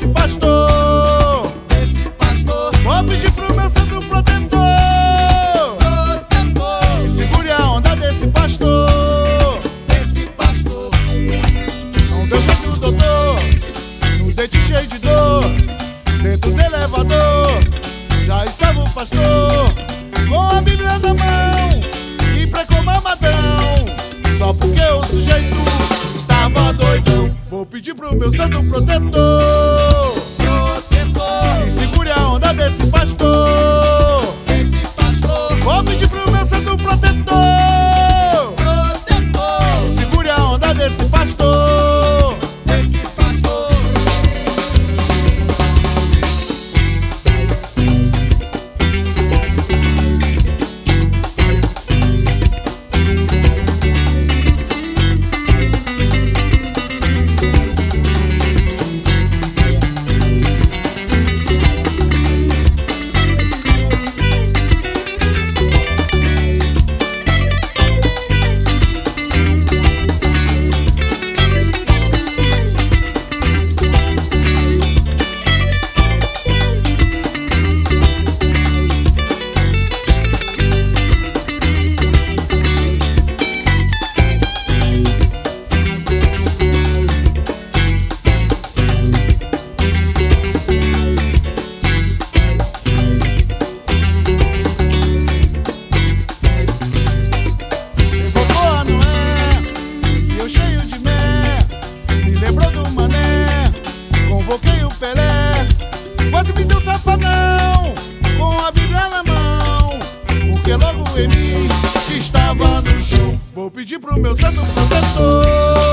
desse pastor. Vou pedir pro meu santo protetor que segure a onda desse pastor. Não deu jeito, doutor, no dente cheio de dor. Dentro do elevador já estava o pastor, com a Bíblia na mão e pregou mamadão, só porque o sujeito tava doidão. Vou pedir pro meu santo protetor que segure a onda desse pastor. Vou pedir pro meu santo protetor que segure a onda desse pastor. Quase me deu safadão, com a Bíblia na mão, porque logo em mim que estava no chão. Vou pedir pro meu santo protetor